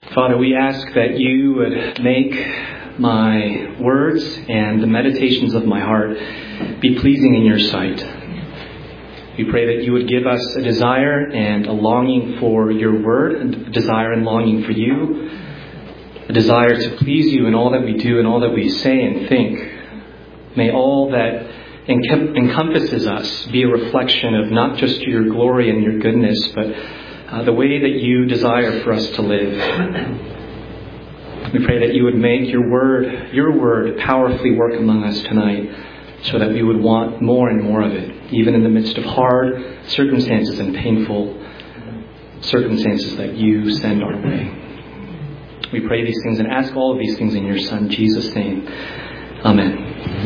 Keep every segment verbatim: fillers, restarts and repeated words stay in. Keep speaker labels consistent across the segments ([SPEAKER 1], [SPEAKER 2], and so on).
[SPEAKER 1] Father, we ask that you would make my words and the meditations of my heart be pleasing in your sight. We pray that you would give us a desire and a longing for your word, a desire and longing for you, a desire to please you in all that we do and all that we say and think. May all that encompasses us be a reflection of not just your glory and your goodness, but uh, the way that you desire for us to live. We pray that you would make your word, your word powerfully work among us tonight, so that we would want more and more of it, even in the midst of hard circumstances and painful circumstances that you send our way. We pray these things and ask all of these things in your Son, Jesus' name. Amen.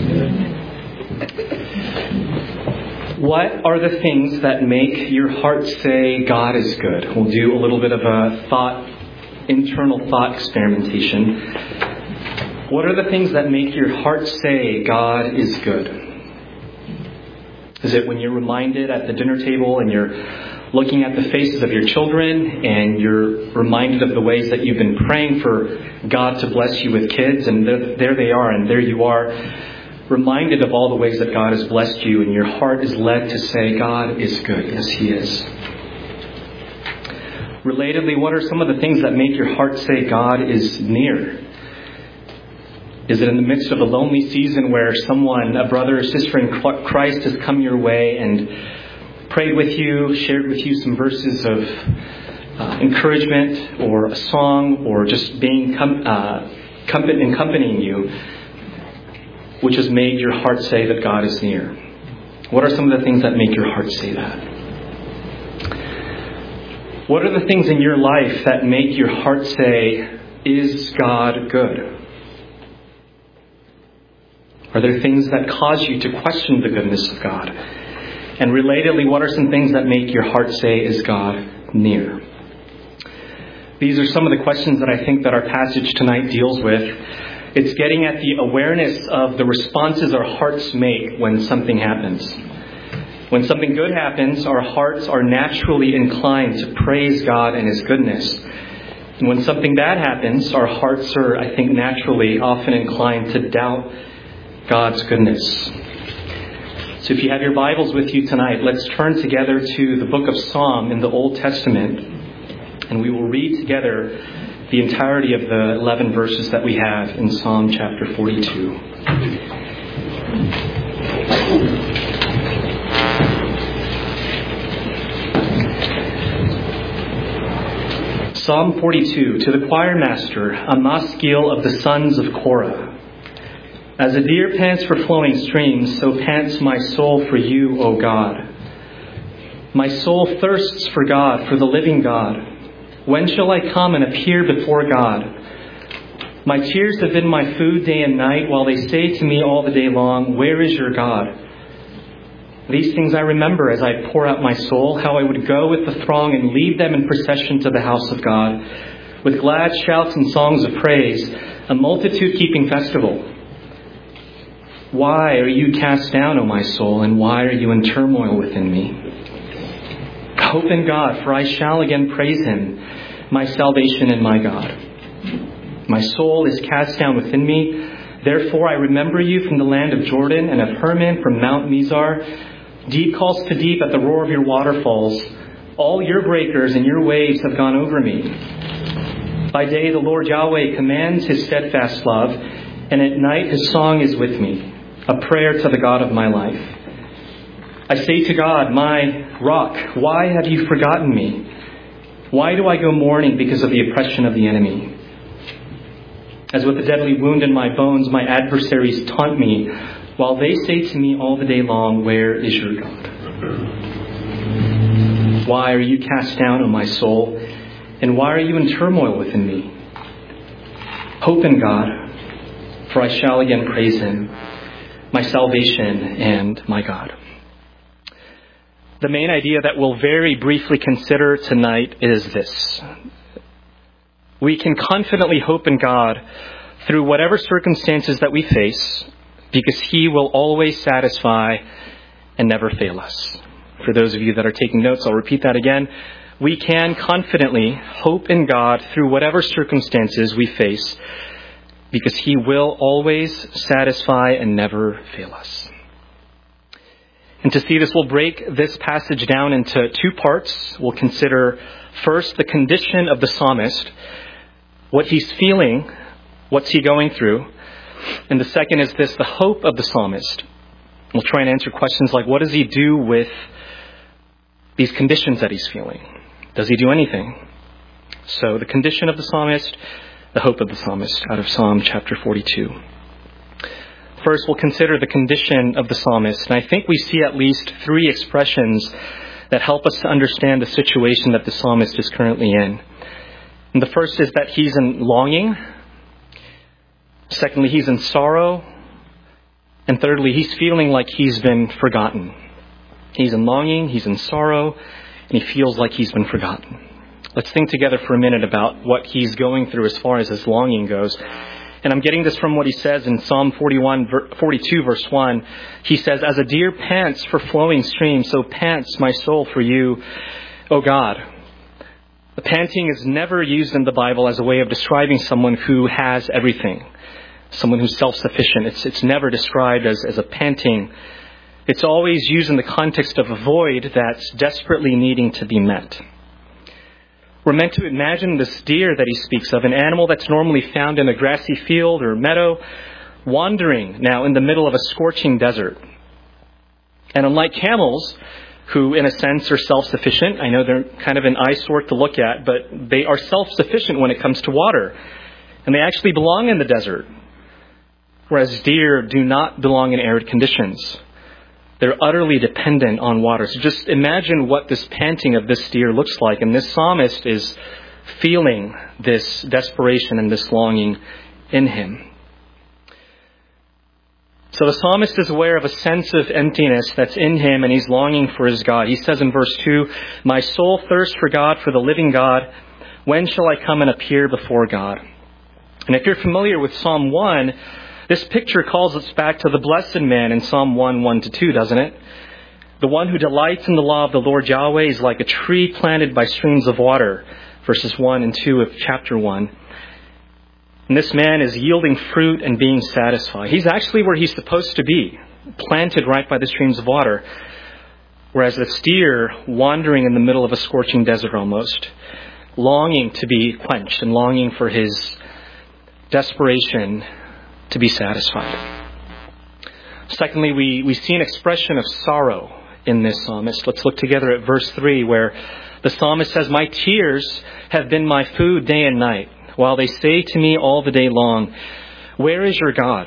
[SPEAKER 1] What are the things that make your heart say God is good? We'll do a little bit of a thought, internal thought experimentation. What are the things that make your heart say God is good? Is it when you're reminded at the dinner table and you're looking at the faces of your children and you're reminded of the ways that you've been praying for God to bless you with kids, and there, there they are, and there you are, reminded of all the ways that God has blessed you, and your heart is led to say God is good. Yes, He is. Relatedly, what are some of the things that make your heart say God is near? Is it in the midst of a lonely season where someone, a brother or sister in Christ, has come your way and prayed with you, shared with you some verses of uh, encouragement or a song, or just being com- uh, accompanying you, which has made your heart say that God is near? What are some of the things that make your heart say that? What are the things in your life that make your heart say, is God good? Are there things that cause you to question the goodness of God? And relatedly, what are some things that make your heart say, is God near? These are some of the questions that I think that our passage tonight deals with. It's getting at the awareness of the responses our hearts make when something happens. When something good happens, our hearts are naturally inclined to praise God and His goodness. And when something bad happens, our hearts are, I think, naturally often inclined to doubt God's goodness. So if you have your Bibles with you tonight, let's turn together to the book of Psalm in the Old Testament, and we will read together the entirety of the eleven verses that we have in Psalm chapter forty-two. Psalm forty-two, to the choir master, a maskil of the sons of Korah. As a deer pants for flowing streams, so pants my soul for you, O God. My soul thirsts for God, for the living God. When shall I come and appear before God? My tears have been my food day and night, while they say to me all the day long, where is your God? These things I remember as I pour out my soul, how I would go with the throng and lead them in procession to the house of God, with glad shouts and songs of praise, a multitude keeping festival. Why are you cast down, O my soul, and why are you in turmoil within me? Hope in God, for I shall again praise Him, my salvation and my God. My soul is cast down within me. Therefore I remember you from the land of Jordan, and of Hermon from Mount Mizar. Deep calls to deep at the roar of your waterfalls. All your breakers and your waves have gone over me. By day the Lord Yahweh commands His steadfast love, and at night His song is with me, a prayer to the God of my life. I say to God, my rock, why have you forgotten me? Why do I go mourning because of the oppression of the enemy? As with a deadly wound in my bones, my adversaries taunt me, while they say to me all the day long, where is your God? Why are you cast down, O my soul? And why are you in turmoil within me? Hope in God, for I shall again praise Him, my salvation and my God. The main idea that we'll very briefly consider tonight is this. We can confidently hope in God through whatever circumstances that we face, because He will always satisfy and never fail us. For those of you that are taking notes, I'll repeat that again. we can confidently hope in God through whatever circumstances we face, because He will always satisfy and never fail us. And to see this, we'll break this passage down into two parts. We'll consider first the condition of the psalmist, what he's feeling, what's he going through. And the second is this, the hope of the psalmist. We'll try and answer questions like, what does he do with these conditions that he's feeling? Does he do anything? So the condition of the psalmist, the hope of the psalmist, out of Psalm chapter forty-two. First, we'll consider the condition of the psalmist. And I think we see at least three expressions that help us to understand the situation that the psalmist is currently in. And the first is that he's in longing. Secondly, he's in sorrow. And thirdly, he's feeling like he's been forgotten. He's in longing, he's in sorrow, and he feels like he's been forgotten. Let's think together for a minute about what he's going through as far as his longing goes. And I'm getting this from what he says in Psalm forty-one, forty-two, verse one. He says, as a deer pants for flowing streams, so pants my soul for you, O God. The panting is never used in the Bible as a way of describing someone who has everything, someone who's self-sufficient. It's, it's never described as, as a panting. It's always used in the context of a void that's desperately needing to be met. We're meant to imagine this deer that he speaks of, an animal that's normally found in a grassy field or meadow, wandering now in the middle of a scorching desert. And unlike camels, who in a sense are self-sufficient, I know they're kind of an eyesore to look at, but they are self-sufficient when it comes to water. And they actually belong in the desert. Whereas deer do not belong in arid conditions. They're utterly dependent on water. So just imagine what this panting of this deer looks like. And this psalmist is feeling this desperation and this longing in him. So the psalmist is aware of a sense of emptiness that's in him, and he's longing for his God. He says in verse two, my soul thirsts for God, for the living God. When shall I come and appear before God? And if you're familiar with Psalm one, this picture calls us back to the blessed man in Psalm one, one to two, doesn't it? The one who delights in the law of the Lord Yahweh is like a tree planted by streams of water, verses one and two of chapter one. And this man is yielding fruit and being satisfied. He's actually where he's supposed to be, planted right by the streams of water. Whereas the steer wandering in the middle of a scorching desert almost, longing to be quenched and longing for his desperation to be satisfied. Secondly, we, we see an expression of sorrow in this psalmist. Let's look together at verse three, where the psalmist says, my tears have been my food day and night, while they say to me all the day long, where is your God?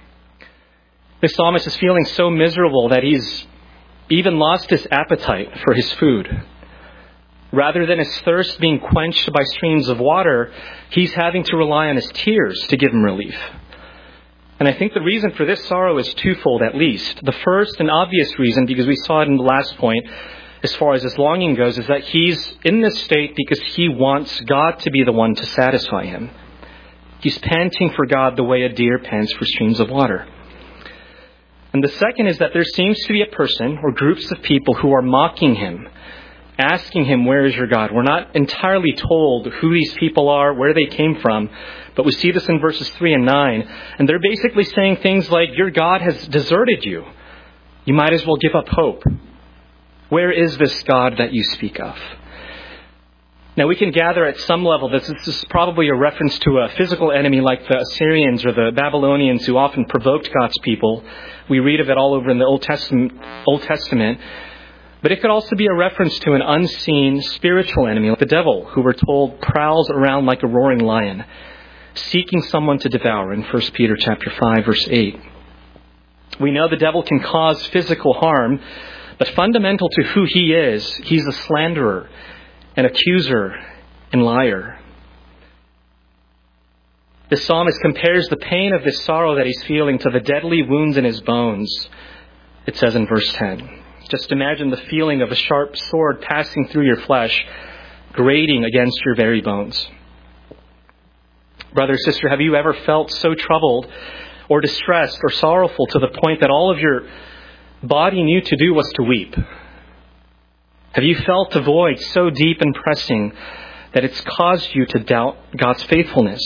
[SPEAKER 1] This psalmist is feeling so miserable that he's even lost his appetite for his food. Rather than his thirst being quenched by streams of water, he's having to rely on his tears to give him relief. And I think the reason for this sorrow is twofold at least. The first and obvious reason, because we saw it in the last point, as far as his longing goes, is that he's in this state because he wants God to be the one to satisfy him. He's panting for God the way a deer pants for streams of water. And the second is that there seems to be a person or groups of people who are mocking him, asking him, where is your God? We're not entirely told who these people are, where they came from, but we see this in verses three and nine. And they're basically saying things like, your God has deserted you. You might as well give up hope. Where is this God that you speak of? Now we can gather at some level that this is probably a reference to a physical enemy like the Assyrians or the Babylonians who often provoked God's people. We read of it all over in the Old Testament. Old Testament. But it could also be a reference to an unseen spiritual enemy like the devil, who we're told prowls around like a roaring lion, seeking someone to devour in First Peter chapter five, verse eight. We know the devil can cause physical harm, but fundamental to who he is, he's a slanderer, an accuser, and liar. The psalmist compares the pain of this sorrow that he's feeling to the deadly wounds in his bones. It says in verse ten. Just imagine the feeling of a sharp sword passing through your flesh, grating against your very bones. Brother, sister, have you ever felt so troubled or distressed or sorrowful to the point that all of your body knew to do was to weep? Have you felt a void so deep and pressing that it's caused you to doubt God's faithfulness?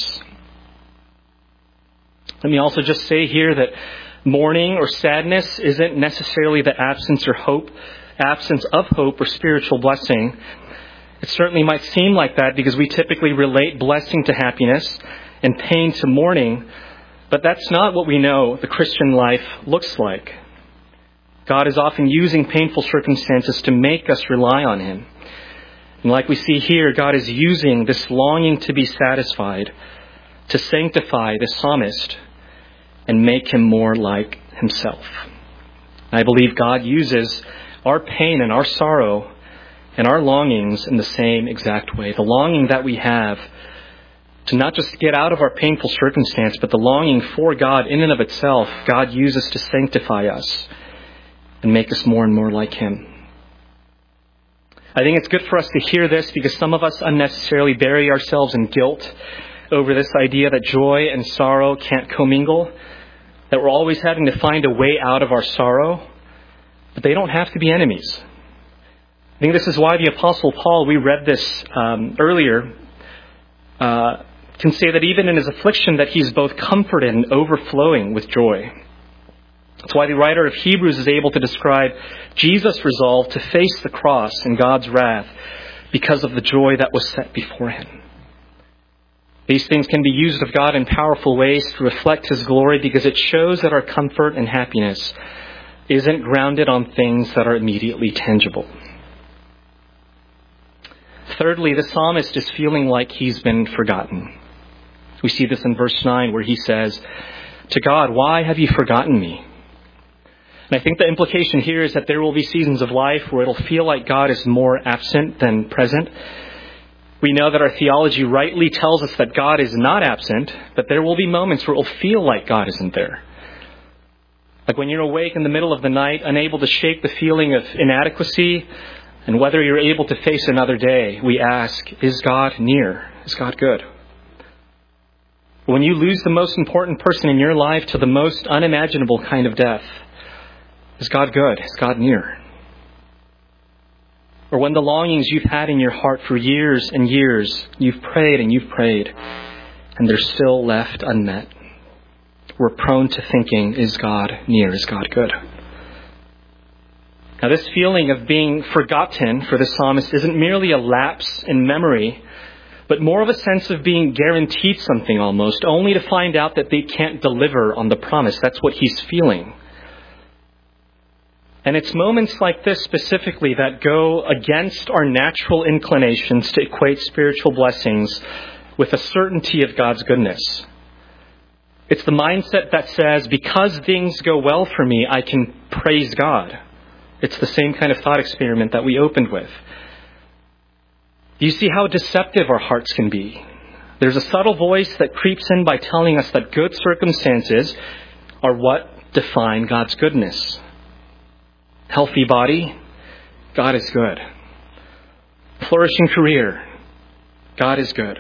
[SPEAKER 1] Let me also just say here that mourning or sadness isn't necessarily the absence or hope, absence of hope or spiritual blessing. It certainly might seem like that because we typically relate blessing to happiness and pain to mourning, but that's not what we know the Christian life looks like. God is often using painful circumstances to make us rely on Him. And like we see here, God is using this longing to be satisfied to sanctify the psalmist and make him more like Himself. I believe God uses our pain and our sorrow and our longings in the same exact way. The longing that we have to not just get out of our painful circumstance, but the longing for God in and of itself, God uses to sanctify us and make us more and more like Him. I think it's good for us to hear this because some of us unnecessarily bury ourselves in guilt over this idea that joy and sorrow can't commingle, that we're always having to find a way out of our sorrow, but they don't have to be enemies. I think this is why the Apostle Paul, we read this um, earlier, uh, can say that even in his affliction that he's both comforted and overflowing with joy. That's why the writer of Hebrews is able to describe Jesus' resolve to face the cross and God's wrath because of the joy that was set before Him. These things can be used of God in powerful ways to reflect His glory because it shows that our comfort and happiness isn't grounded on things that are immediately tangible. Thirdly, the psalmist is feeling like he's been forgotten. We see this in verse nine where he says, "To God, why have you forgotten me?" And I think the implication here is that there will be seasons of life where it'll feel like God is more absent than present. We know that our theology rightly tells us that God is not absent, but there will be moments where it'll feel like God isn't there. Like when you're awake in the middle of the night, unable to shake the feeling of inadequacy and whether you're able to face another day, we ask, is God near? Is God good? When you lose the most important person in your life to the most unimaginable kind of death, is God good? Is God near? Or when the longings you've had in your heart for years and years, you've prayed and you've prayed, and they're still left unmet, we're prone to thinking, is God near? Is God good? Now, this feeling of being forgotten for the psalmist isn't merely a lapse in memory, but more of a sense of being guaranteed something almost, only to find out that they can't deliver on the promise. That's what he's feeling. And it's moments like this specifically that go against our natural inclinations to equate spiritual blessings with a certainty of God's goodness. It's the mindset that says, because things go well for me, I can praise God. It's the same kind of thought experiment that we opened with. Do you see how deceptive our hearts can be? There's a subtle voice that creeps in by telling us that good circumstances are what define God's goodness. Healthy body, God is good. Flourishing career, God is good.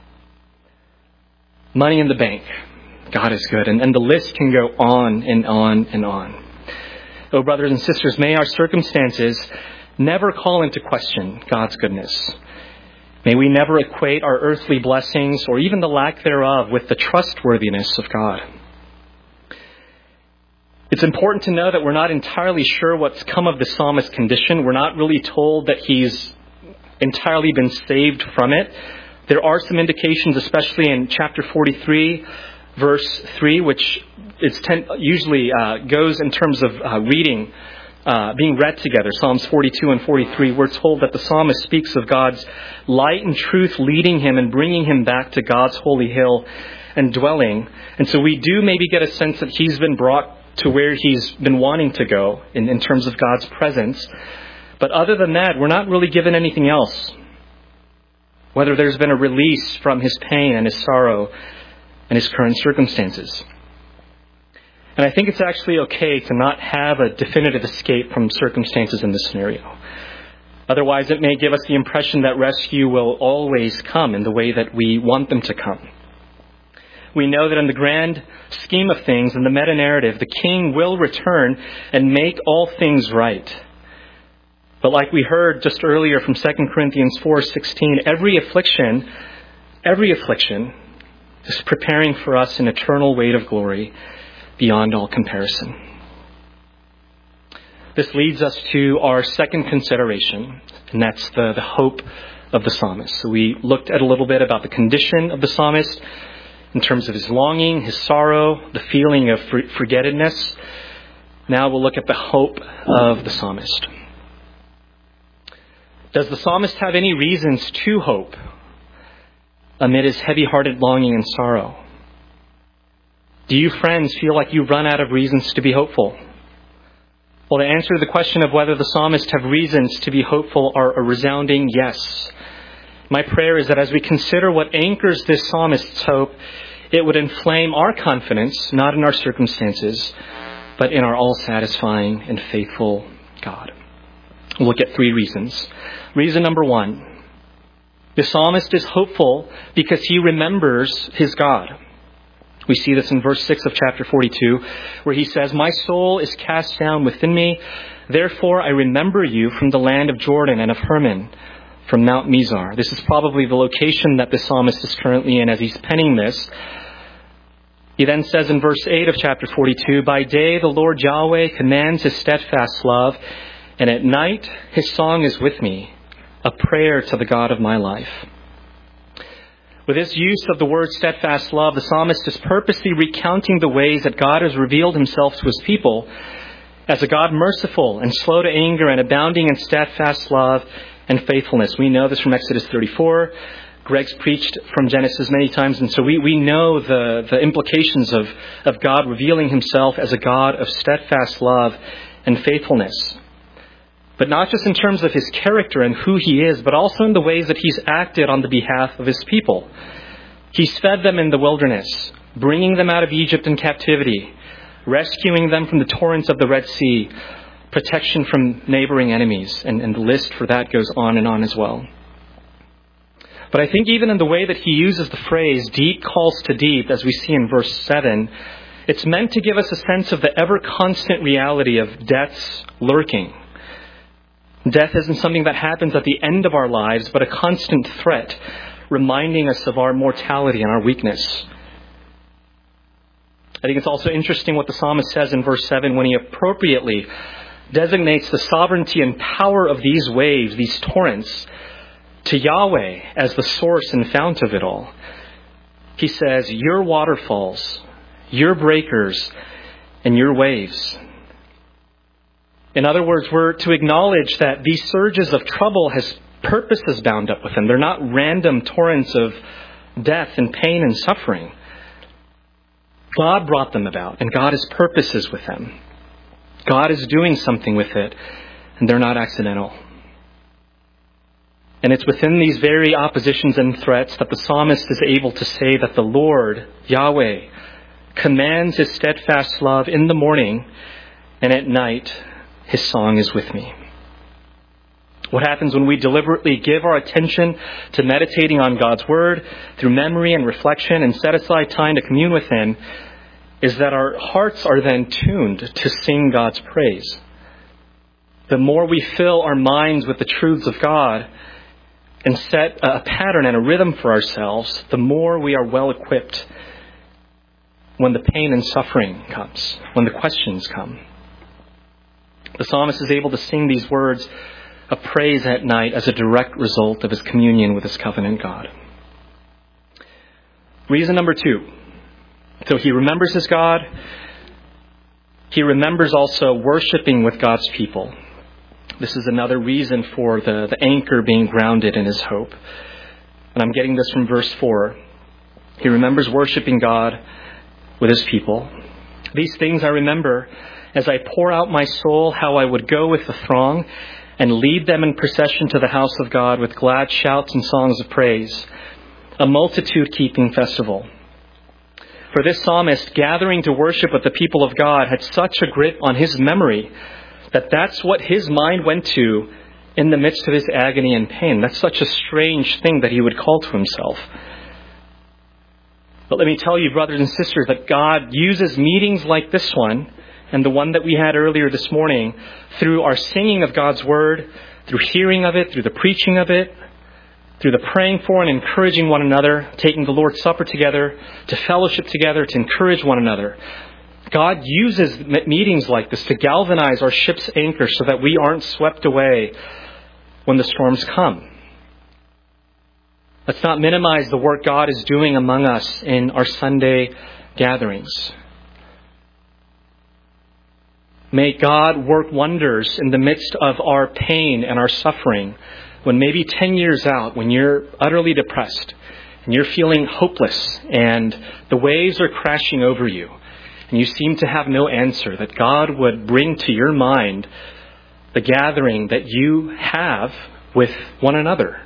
[SPEAKER 1] Money in the bank, God is good. And, and the list can go on and on and on. Oh, brothers and sisters, may our circumstances never call into question God's goodness. May we never equate our earthly blessings or even the lack thereof with the trustworthiness of God. It's important to know that we're not entirely sure what's come of the psalmist's condition. We're not really told that he's entirely been saved from it. There are some indications, especially in chapter forty-three, verse three, which is ten, usually uh, goes in terms of uh, reading, uh, being read together. Psalms forty-two and forty-three, we're told that the psalmist speaks of God's light and truth leading him and bringing him back to God's holy hill and dwelling. And so we do maybe get a sense that he's been brought to where he's been wanting to go in, in terms of God's presence. But other than that, we're not really given anything else. Whether there's been a release from his pain and his sorrow and his current circumstances. And I think it's actually okay to not have a definitive escape from circumstances in this scenario. Otherwise, it may give us the impression that rescue will always come in the way that we want them to come. We know that in the grand scheme of things, in the meta-narrative, the king will return and make all things right. But like we heard just earlier from Second Corinthians four sixteen, every affliction, every affliction is preparing for us an eternal weight of glory beyond all comparison. This leads us to our second consideration, and that's the, the hope of the psalmist. So we looked at a little bit about the condition of the psalmist in terms of his longing, his sorrow, the feeling of forgettedness. Now we'll look at the hope of the psalmist. Does the psalmist have any reasons to hope amid his heavy-hearted longing and sorrow? Do you, friends, feel like you've run out of reasons to be hopeful? Well, the answer to the question of whether the psalmist have reasons to be hopeful are a resounding yes. My prayer is that as we consider what anchors this psalmist's hope, it would inflame our confidence, not in our circumstances, but in our all-satisfying and faithful God. We'll look at three reasons. Reason number one, the psalmist is hopeful because he remembers his God. We see this in verse six of chapter forty-two, where he says, "My soul is cast down within me. Therefore I remember you from the land of Jordan and of Hermon, from Mount Mizar." This is probably the location that the psalmist is currently in as he's penning this. He then says in verse eight of chapter forty-two, "By day the Lord Yahweh commands his steadfast love, and at night his song is with me, a prayer to the God of my life." With this use of the word steadfast love, the psalmist is purposely recounting the ways that God has revealed himself to his people as a God merciful and slow to anger and abounding in steadfast love and faithfulness. We know this from Exodus thirty-four. Greg's preached from Genesis many times, and so we, we know the, the implications of, of God revealing himself as a God of steadfast love and faithfulness. But not just in terms of his character and who he is, but also in the ways that he's acted on the behalf of his people. He's fed them in the wilderness, bringing them out of Egypt in captivity, rescuing them from the torrents of the Red Sea, protection from neighboring enemies, and, and the list for that goes on and on as well. But I think even in the way that he uses the phrase, deep calls to deep, as we see in verse seven, it's meant to give us a sense of the ever-constant reality of death's lurking. Death isn't something that happens at the end of our lives, but a constant threat, reminding us of our mortality and our weakness. I think it's also interesting what the psalmist says in verse seven when he appropriately designates the sovereignty and power of these waves, these torrents, to Yahweh as the source and fount of it all. He says, "Your waterfalls, your breakers, and your waves." In other words, we're to acknowledge that these surges of trouble has purposes bound up with them. They're not random torrents of death and pain and suffering. God brought them about, and God has purposes with them. God is doing something with it, and they're not accidental. And it's within these very oppositions and threats that the psalmist is able to say that the Lord, Yahweh, commands his steadfast love in the morning, and at night his song is with me. What happens when we deliberately give our attention to meditating on God's word through memory and reflection and set aside time to commune with him is that our hearts are then tuned to sing God's praise. The more we fill our minds with the truths of God and set a pattern and a rhythm for ourselves, the more we are well equipped when the pain and suffering comes, when the questions come. The psalmist is able to sing these words of praise at night as a direct result of his communion with his covenant God. Reason number two. So he remembers his God. He remembers also worshiping with God's people. This is another reason for the, the anchor being grounded in his hope. And I'm getting this from verse four. He remembers worshiping God with his people. "These things I remember as I pour out my soul, how I would go with the throng and lead them in procession to the house of God with glad shouts and songs of praise, a multitude-keeping festival." For this psalmist, gathering to worship with the people of God had such a grip on his memory that that's what his mind went to in the midst of his agony and pain. That's such a strange thing that he would call to himself. But let me tell you, brothers and sisters, that God uses meetings like this one and the one that we had earlier this morning, through our singing of God's word, through hearing of it, through the preaching of it, through the praying for and encouraging one another, taking the Lord's Supper together, to fellowship together, to encourage one another. God uses meetings like this to galvanize our ship's anchor so that we aren't swept away when the storms come. Let's not minimize the work God is doing among us in our Sunday gatherings. May God work wonders in the midst of our pain and our suffering, when maybe ten years out, when you're utterly depressed and you're feeling hopeless and the waves are crashing over you and you seem to have no answer, that God would bring to your mind the gathering that you have with one another.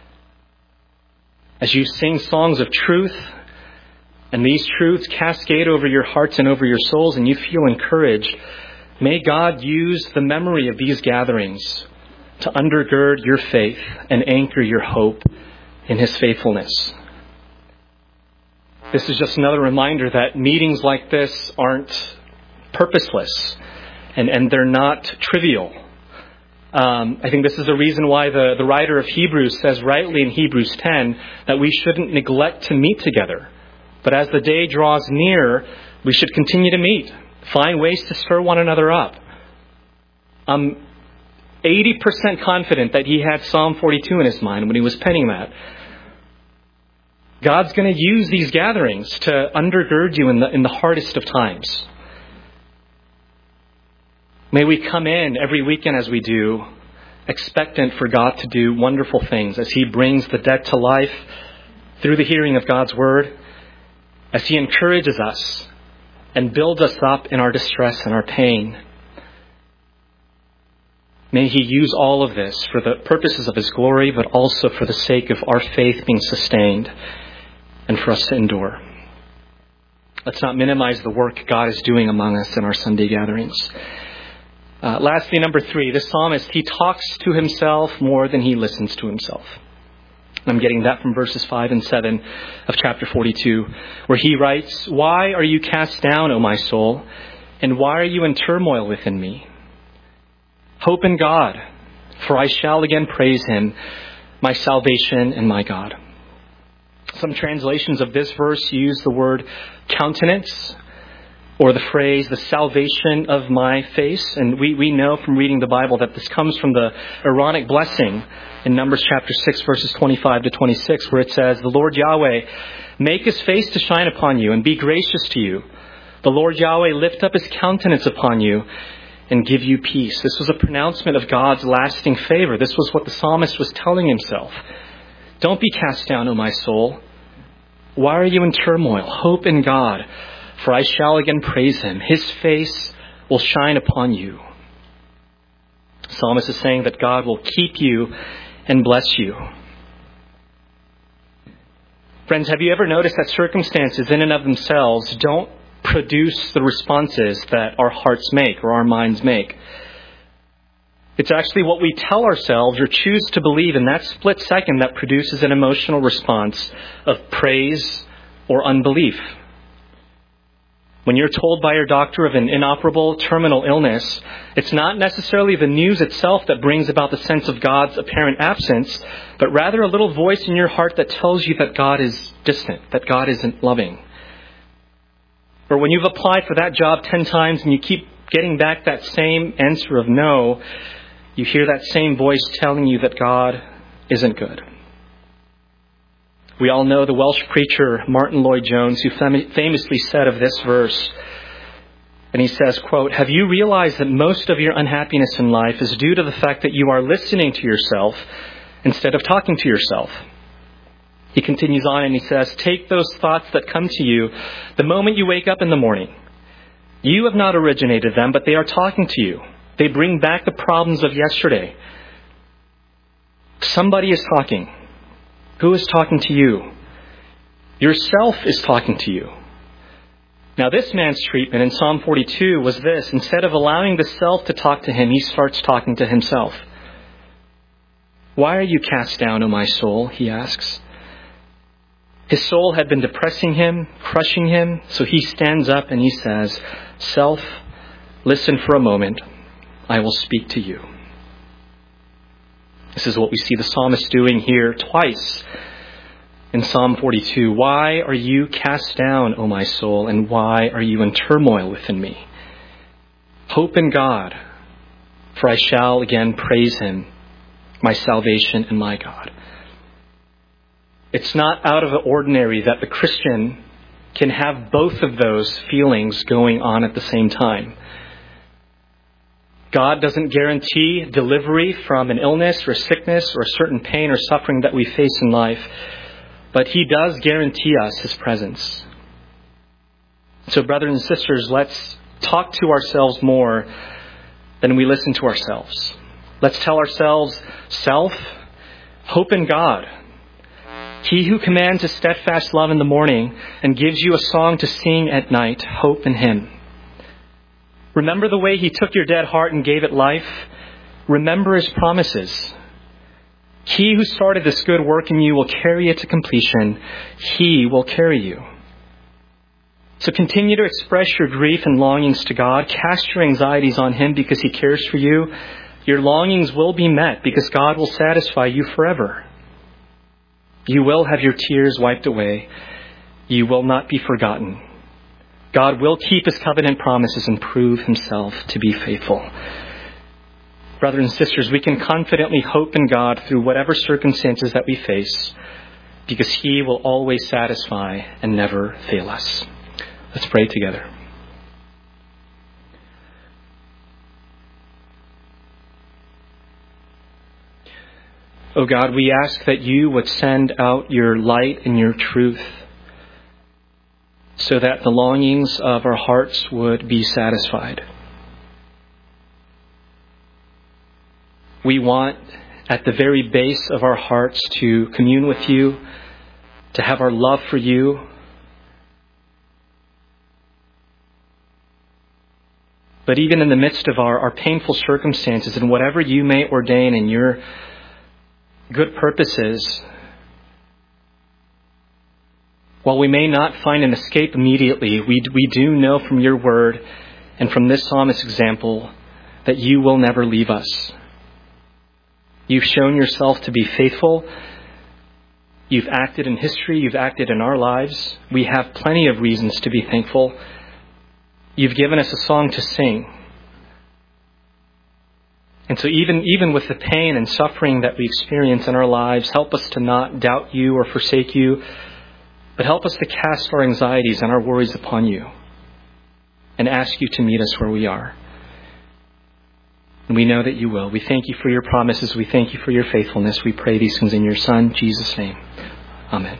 [SPEAKER 1] As you sing songs of truth, and these truths cascade over your hearts and over your souls, and you feel encouraged, may God use the memory of these gatherings to undergird your faith and anchor your hope in His faithfulness. This is just another reminder that meetings like this aren't purposeless, and, and they're not trivial. Um, I think this is the reason why the, the writer of Hebrews says rightly in Hebrews ten that we shouldn't neglect to meet together. But as the day draws near, we should continue to meet. Find ways to stir one another up. I'm eighty percent confident that he had Psalm forty-two in his mind when he was penning that. God's going to use these gatherings to undergird you in the, in the hardest of times. May we come in every weekend as we do, expectant for God to do wonderful things as He brings the dead to life through the hearing of God's word, as He encourages us and builds us up in our distress and our pain. May He use all of this for the purposes of His glory, but also for the sake of our faith being sustained and for us to endure. Let's not minimize the work God is doing among us in our Sunday gatherings. Uh, lastly, number three, the psalmist, he talks to himself more than he listens to himself. I'm getting that from verses five and seven of chapter forty-two, where he writes, "Why are you cast down, O my soul? And why are you in turmoil within me? Hope in God, for I shall again praise Him, my salvation and my God." Some translations of this verse use the word countenance, or the phrase, the salvation of my face. And we, we know from reading the Bible that this comes from the Aaronic blessing in Numbers chapter six, verses twenty-five to twenty-six, where it says, "The Lord Yahweh make His face to shine upon you and be gracious to you. The Lord Yahweh lift up His countenance upon you and give you peace." This was a pronouncement of God's lasting favor. This was what the psalmist was telling himself. Don't be cast down, O my soul. Why are you in turmoil? Hope in God, for I shall again praise Him. His face will shine upon you. The psalmist is saying that God will keep you and bless you. Friends, have you ever noticed that circumstances in and of themselves don't produce the responses that our hearts make or our minds make? It's actually what we tell ourselves or choose to believe in that split second that produces an emotional response of praise or unbelief. When you're told by your doctor of an inoperable terminal illness, it's not necessarily the news itself that brings about the sense of God's apparent absence, but rather a little voice in your heart that tells you that God is distant, that God isn't loving. Or when you've applied for that job ten times and you keep getting back that same answer of no, you hear that same voice telling you that God isn't good. We all know the Welsh preacher Martin Lloyd-Jones, who fam- famously said of this verse, and he says, quote, "Have you realized that most of your unhappiness in life is due to the fact that you are listening to yourself instead of talking to yourself?" He continues on and he says, "Take those thoughts that come to you the moment you wake up in the morning. You have not originated them, but they are talking to you. They bring back the problems of yesterday. Somebody is talking. Who is talking to you? Yourself is talking to you." Now, this man's treatment in Psalm forty-two was this. Instead of allowing the self to talk to him, he starts talking to himself. "Why are you cast down, O my soul?" he asks. His soul had been depressing him, crushing him, so he stands up and he says, "Self, Listen for a moment. I will speak to you. This is what we see the psalmist doing here twice in Psalm forty-two. Why are you cast down, O my soul, and why are you in turmoil within me? Hope in God, for I shall again praise him, my salvation and my God. It's not out of the ordinary that the Christian can have both of those feelings going on at the same time. God doesn't guarantee delivery from an illness or sickness or a certain pain or suffering that we face in life, but he does guarantee us his presence. So brothers and sisters, let's talk to ourselves more than we listen to ourselves. Let's tell ourselves, self, hope in God. He who commands a steadfast love in the morning and gives you a song to sing at night, hope in him. Remember the way he took your dead heart and gave it life. Remember his promises. He who started this good work in you will carry it to completion. He will carry you. So continue to express your grief and longings to God. Cast your anxieties on him because he cares for you. Your longings will be met because God will satisfy you forever. You will have your tears wiped away. You will not be forgotten. God will keep his covenant promises and prove himself to be faithful. Brothers and sisters, we can confidently hope in God through whatever circumstances that we face because he will always satisfy and never fail us. Let's pray together. Oh God, we ask that you would send out your light and your truth so that the longings of our hearts would be satisfied. We want at the very base of our hearts to commune with you, to have our love for you. But even in the midst of our, our painful circumstances and whatever you may ordain in your good purposes, while we may not find an escape immediately, we, we do know from your word and from this psalmist's example that you will never leave us. You've shown yourself to be faithful. You've acted in history. You've acted in our lives. We have plenty of reasons to be thankful. You've given us a song to sing. And so even, even with the pain and suffering that we experience in our lives, help us to not doubt you or forsake you, but help us to cast our anxieties and our worries upon you and ask you to meet us where we are. And we know that you will. We thank you for your promises. We thank you for your faithfulness. We pray these things in your Son, Jesus' name. Amen.